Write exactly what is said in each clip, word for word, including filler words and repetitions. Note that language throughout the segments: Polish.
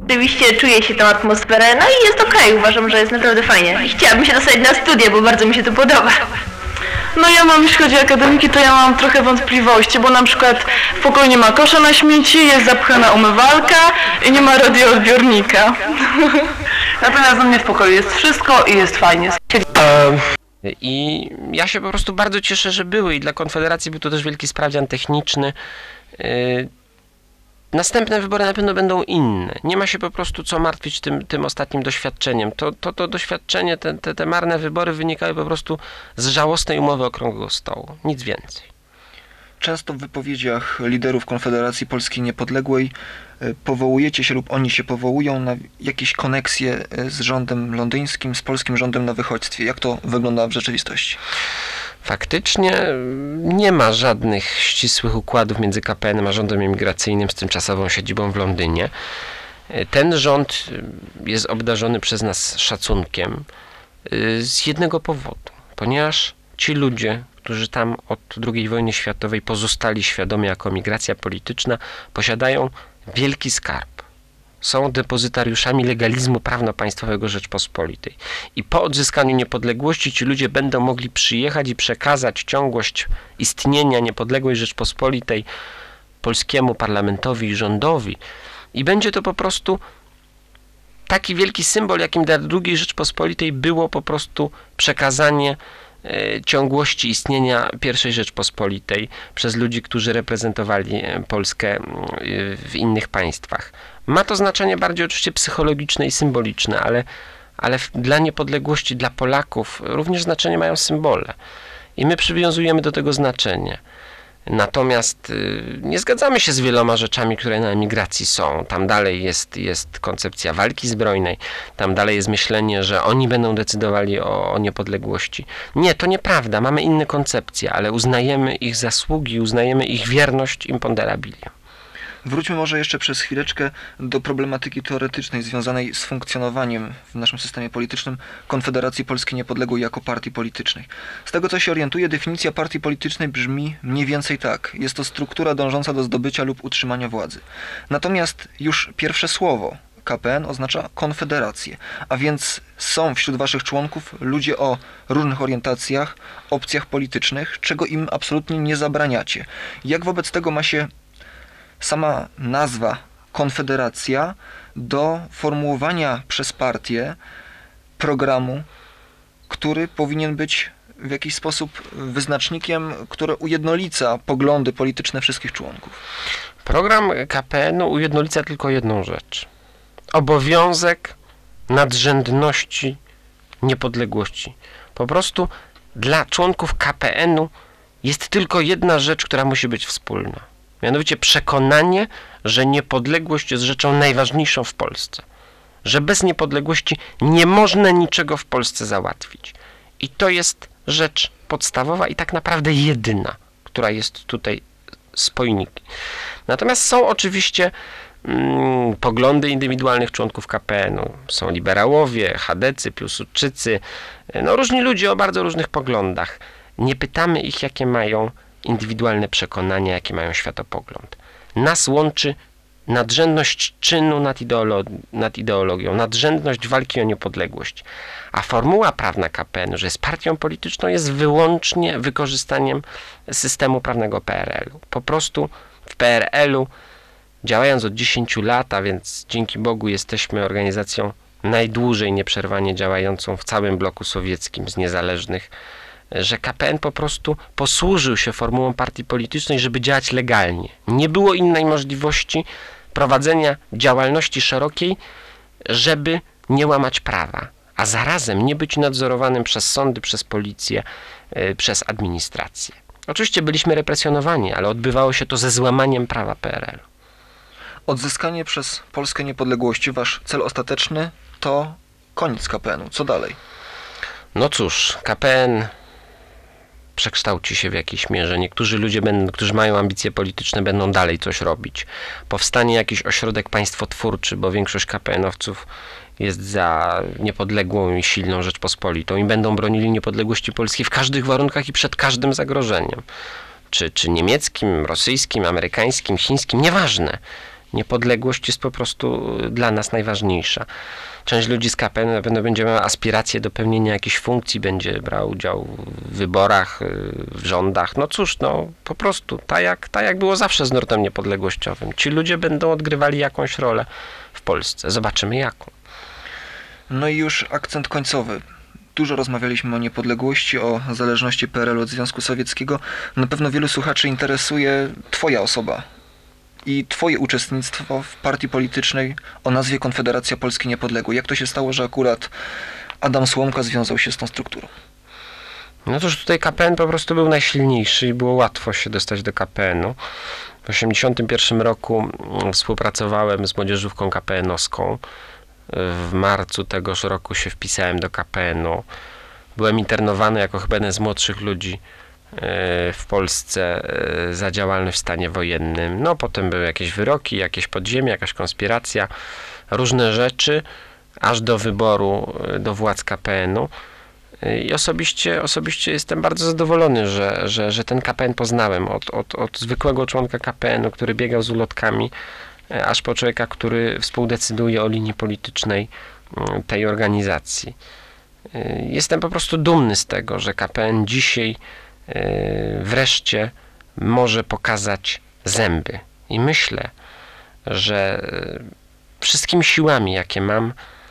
Rzeczywiście czuję się tą atmosferę, no i jest okej, okay. Uważam, że jest naprawdę fajnie. I chciałabym się dostać na studia, bo bardzo mi się to podoba. No ja mam, jeśli chodzi o akademiki, to ja mam trochę wątpliwości, bo na przykład w pokoju nie ma kosza na śmieci, jest zapchana umywalka i nie ma radioodbiornika. Natomiast u mnie w pokoju jest wszystko i jest fajnie. I ja się po prostu bardzo cieszę, że były i dla Konfederacji był to też wielki sprawdzian techniczny. Następne wybory na pewno będą inne. Nie ma się po prostu co martwić tym, tym ostatnim doświadczeniem. To, to, to doświadczenie, te, te, te marne wybory wynikały po prostu z żałosnej umowy Okrągłego Stołu. Nic więcej. Często w wypowiedziach liderów Konfederacji Polski Niepodległej powołujecie się lub oni się powołują na jakieś koneksje z rządem londyńskim, z polskim rządem na wychodźstwie. Jak to wygląda w rzeczywistości? Faktycznie nie ma żadnych ścisłych układów między K P N-em a rządem imigracyjnym z tymczasową siedzibą w Londynie. Ten rząd jest obdarzony przez nas szacunkiem z jednego powodu, ponieważ ci ludzie, którzy tam od drugiej wojny światowej pozostali świadomi jako migracja polityczna, posiadają wielki skarb. Są depozytariuszami legalizmu prawno-państwowego Rzeczpospolitej. I po odzyskaniu niepodległości ci ludzie będą mogli przyjechać i przekazać ciągłość istnienia niepodległej Rzeczpospolitej polskiemu parlamentowi i rządowi. I będzie to po prostu taki wielki symbol, jakim dla drugiej Rzeczpospolitej było po prostu przekazanie ciągłości istnienia pierwszej Rzeczpospolitej przez ludzi, którzy reprezentowali Polskę w innych państwach. Ma to znaczenie bardziej oczywiście psychologiczne i symboliczne, ale, ale dla niepodległości, dla Polaków również znaczenie mają symbole. I my przywiązujemy do tego znaczenie. Natomiast y, nie zgadzamy się z wieloma rzeczami, które na emigracji są. Tam dalej jest, jest koncepcja walki zbrojnej, tam dalej jest myślenie, że oni będą decydowali o, o niepodległości. Nie, to nieprawda, mamy inne koncepcje, ale uznajemy ich zasługi, uznajemy ich wierność imponderabilia. Wróćmy może jeszcze przez chwileczkę do problematyki teoretycznej związanej z funkcjonowaniem w naszym systemie politycznym Konfederacji Polski Niepodległej jako partii politycznej. Z tego co się orientuję, definicja partii politycznej brzmi mniej więcej tak. Jest to struktura dążąca do zdobycia lub utrzymania władzy. Natomiast już pierwsze słowo K P N oznacza konfederację, a więc są wśród waszych członków ludzie o różnych orientacjach, opcjach politycznych, czego im absolutnie nie zabraniacie. Jak wobec tego ma się sama nazwa Konfederacja do formułowania przez partię programu, który powinien być w jakiś sposób wyznacznikiem, który ujednolica poglądy polityczne wszystkich członków? Program K P N-u ujednolica tylko jedną rzecz. Obowiązek nadrzędności niepodległości. Po prostu dla członków K P N-u jest tylko jedna rzecz, która musi być wspólna. Mianowicie przekonanie, że niepodległość jest rzeczą najważniejszą w Polsce. Że bez niepodległości nie można niczego w Polsce załatwić. I to jest rzecz podstawowa i tak naprawdę jedyna, która jest tutaj spojnikiem. Natomiast są oczywiście mm, poglądy indywidualnych członków K P N-u. Są liberałowie, chadecy, piłsudczycy, no różni ludzie o bardzo różnych poglądach. Nie pytamy ich, jakie mają indywidualne przekonania, jaki mają światopogląd. Nas łączy nadrzędność czynu nad, ideolo- nad ideologią, nadrzędność walki o niepodległość. A formuła prawna K P N, że jest partią polityczną, jest wyłącznie wykorzystaniem systemu prawnego P R L u. Po prostu w P R L u, działając od dziesięciu lat, a więc dzięki Bogu jesteśmy organizacją najdłużej nieprzerwanie działającą w całym bloku sowieckim z niezależnych, że K P N po prostu posłużył się formułą partii politycznej, żeby działać legalnie. Nie było innej możliwości prowadzenia działalności szerokiej, żeby nie łamać prawa, a zarazem nie być nadzorowanym przez sądy, przez policję, yy, przez administrację. Oczywiście byliśmy represjonowani, ale odbywało się to ze złamaniem prawa P R L u. Odzyskanie przez Polskę niepodległości, wasz cel ostateczny to koniec K P N u. Co dalej? No cóż, K P N przekształci się w jakiejś mierze. Niektórzy ludzie, będą, którzy mają ambicje polityczne, będą dalej coś robić. Powstanie jakiś ośrodek państwotwórczy, bo większość K P N-owców jest za niepodległą i silną Rzeczpospolitą i będą bronili niepodległości Polski w każdych warunkach i przed każdym zagrożeniem. Czy, czy niemieckim, rosyjskim, amerykańskim, chińskim, nieważne. Niepodległość jest po prostu dla nas najważniejsza. Część ludzi z K P N na pewno będzie miała aspiracje do pełnienia jakichś funkcji, będzie brał udział w wyborach, w rządach. No cóż, no po prostu, tak jak, tak jak było zawsze z nurtem niepodległościowym. Ci ludzie będą odgrywali jakąś rolę w Polsce. Zobaczymy jaką. No i już akcent końcowy. Dużo rozmawialiśmy o niepodległości, o zależności P R L u od Związku Sowieckiego. Na pewno wielu słuchaczy interesuje Twoja osoba i Twoje uczestnictwo w partii politycznej o nazwie Konfederacja Polski Niepodległej. Jak to się stało, że akurat Adam Słomka związał się z tą strukturą? No cóż, tutaj K P N po prostu był najsilniejszy i było łatwo się dostać do K P N u. W osiemdziesiątym pierwszym roku współpracowałem z młodzieżówką K P N owską. W marcu tegoż roku się wpisałem do K P N u. Byłem internowany jako chyba jeden z młodszych ludzi w Polsce za działalność w stanie wojennym. No potem były jakieś wyroki, jakieś podziemie, jakaś konspiracja, różne rzeczy, aż do wyboru do władz K P N u. I osobiście, osobiście jestem bardzo zadowolony, że, że, że ten K P N poznałem. Od, od, od zwykłego członka K P N u, który biegał z ulotkami, aż po człowieka, który współdecyduje o linii politycznej tej organizacji. Jestem po prostu dumny z tego, że K P N dzisiaj wreszcie może pokazać zęby. I myślę, że wszystkimi siłami, jakie mam,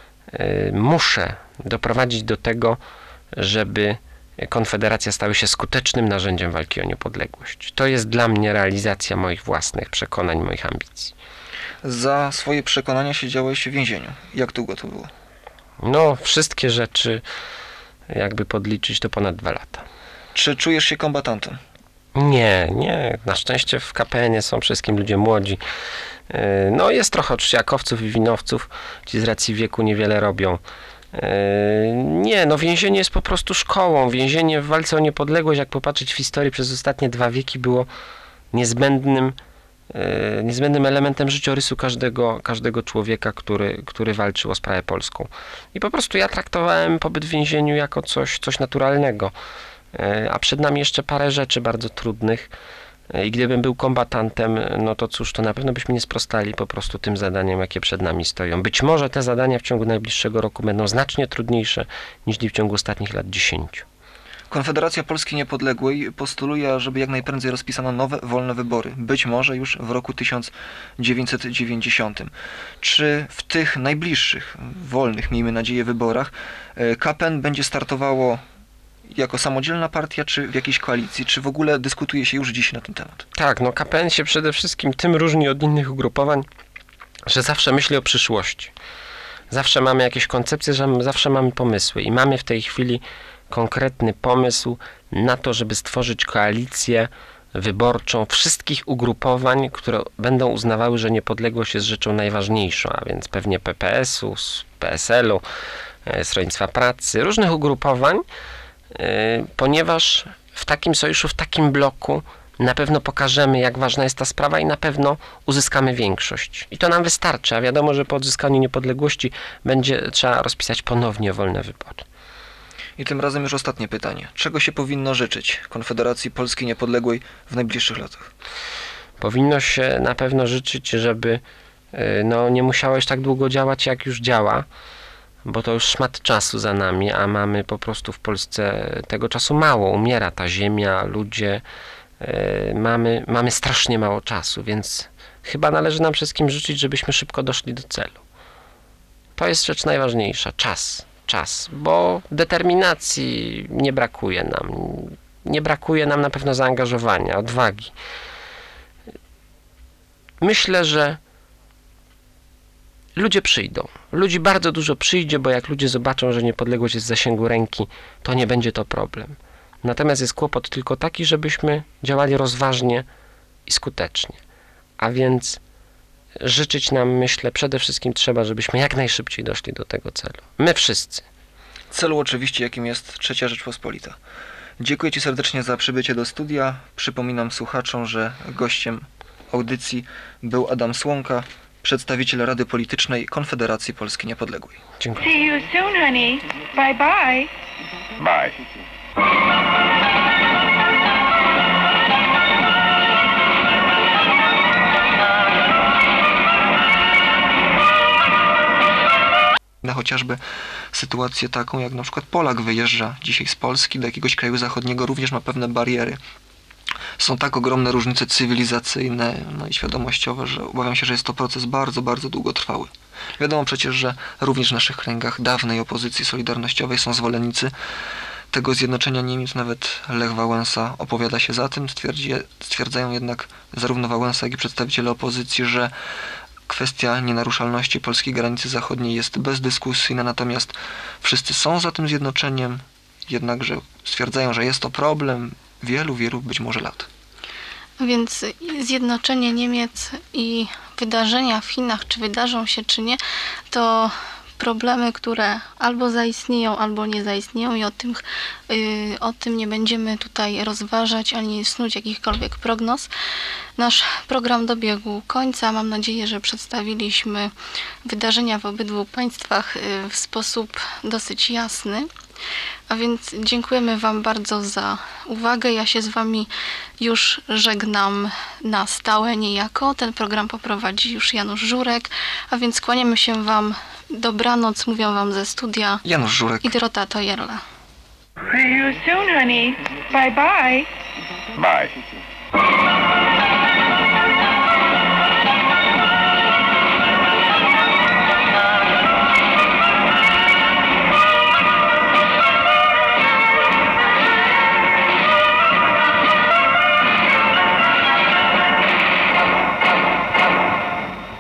muszę doprowadzić do tego, żeby Konfederacja stała się skutecznym narzędziem walki o niepodległość. To jest dla mnie realizacja moich własnych przekonań, moich ambicji. Za swoje przekonania siedziałeś w więzieniu. Jak długo to było? No, wszystkie rzeczy, jakby podliczyć, to ponad dwa lata. Czy czujesz się kombatantem? Nie, nie. Na szczęście w K P N ie są wszystkim ludzie młodzi. No, jest trochę trzyjakowców i winowców. Ci z racji wieku niewiele robią. Nie, no więzienie jest po prostu szkołą. Więzienie w walce o niepodległość, jak popatrzeć w historii przez ostatnie dwa wieki, było niezbędnym, niezbędnym elementem życiorysu każdego, każdego człowieka, który, który walczył o sprawę polską. I po prostu ja traktowałem pobyt w więzieniu jako coś, coś naturalnego. A przed nami jeszcze parę rzeczy bardzo trudnych. I gdybym był kombatantem, no to cóż, to na pewno byśmy nie sprostali po prostu tym zadaniom, jakie przed nami stoją. Być może te zadania w ciągu najbliższego roku będą znacznie trudniejsze niż w ciągu ostatnich lat dziesięciu. Konfederacja Polski Niepodległej postuluje, żeby jak najprędzej rozpisano nowe, wolne wybory. Być może już w roku tysiąc dziewięćset dziewięćdziesiątym. Czy w tych najbliższych, wolnych, miejmy nadzieję, wyborach K P N będzie startowało jako samodzielna partia, czy w jakiejś koalicji? Czy w ogóle dyskutuje się już dziś na ten temat? Tak, no K P N się przede wszystkim tym różni od innych ugrupowań, że zawsze myśli o przyszłości. Zawsze mamy jakieś koncepcje, że zawsze mamy pomysły i mamy w tej chwili konkretny pomysł na to, żeby stworzyć koalicję wyborczą wszystkich ugrupowań, które będą uznawały, że niepodległość jest rzeczą najważniejszą, a więc pewnie P P S u, P S L u, Stronnictwa Pracy, różnych ugrupowań, ponieważ w takim sojuszu, w takim bloku na pewno pokażemy, jak ważna jest ta sprawa i na pewno uzyskamy większość. I to nam wystarczy, a wiadomo, że po odzyskaniu niepodległości będzie trzeba rozpisać ponownie wolne wybory. I tym razem już ostatnie pytanie. Czego się powinno życzyć Konfederacji Polski Niepodległej w najbliższych latach? Powinno się na pewno życzyć, żeby no, nie musiałeś tak długo działać, jak już działa, bo to już szmat czasu za nami, a mamy po prostu w Polsce tego czasu mało. Umiera ta ziemia, ludzie, yy, mamy, mamy strasznie mało czasu, więc chyba należy nam wszystkim życzyć, żebyśmy szybko doszli do celu. To jest rzecz najważniejsza, czas, czas, bo determinacji nie brakuje nam, nie brakuje nam na pewno zaangażowania, odwagi. Myślę, że ludzie przyjdą. Ludzi bardzo dużo przyjdzie, bo jak ludzie zobaczą, że niepodległość jest w zasięgu ręki, to nie będzie to problem. Natomiast jest kłopot tylko taki, żebyśmy działali rozważnie i skutecznie. A więc życzyć nam, myślę, przede wszystkim trzeba, żebyśmy jak najszybciej doszli do tego celu. My wszyscy. Celu oczywiście, jakim jest Trzecia Rzeczpospolita. Dziękuję Ci serdecznie za przybycie do studia. Przypominam słuchaczom, że gościem audycji był Adam Słomka, przedstawiciel Rady Politycznej Konfederacji Polski Niepodległej. Dziękuję. See you soon, honey. Bye bye. Bye. Na chociażby sytuację taką, jak na przykład Polak wyjeżdża dzisiaj z Polski do jakiegoś kraju zachodniego, również ma pewne bariery. Są tak ogromne różnice cywilizacyjne, no i świadomościowe, że obawiam się, że jest to proces bardzo, bardzo długotrwały. Wiadomo przecież, że również w naszych kręgach dawnej opozycji solidarnościowej są zwolennicy tego zjednoczenia Niemiec. Nawet Lech Wałęsa opowiada się za tym. Stwierdzi, stwierdzają jednak zarówno Wałęsa, jak i przedstawiciele opozycji, że kwestia nienaruszalności polskiej granicy zachodniej jest bezdyskusyjna, natomiast wszyscy są za tym zjednoczeniem, jednakże stwierdzają, że jest to problem wielu, wielu być może lat. Więc zjednoczenie Niemiec i wydarzenia w Chinach, czy wydarzą się, czy nie, to problemy, które albo zaistnieją, albo nie zaistnieją i o tym, yy, o tym nie będziemy tutaj rozważać, ani snuć jakichkolwiek prognoz. Nasz program dobiegł końca. Mam nadzieję, że przedstawiliśmy wydarzenia w obydwu państwach yy, w sposób dosyć jasny. A więc dziękujemy Wam bardzo za uwagę. Ja się z Wami już żegnam na stałe niejako. Ten program poprowadzi już Janusz Żurek, a więc kłaniamy się Wam. Dobranoc, mówią Wam ze studia Janusz Żurek i Dorota Tojerla. See you soon, honey. Bye bye. Bye.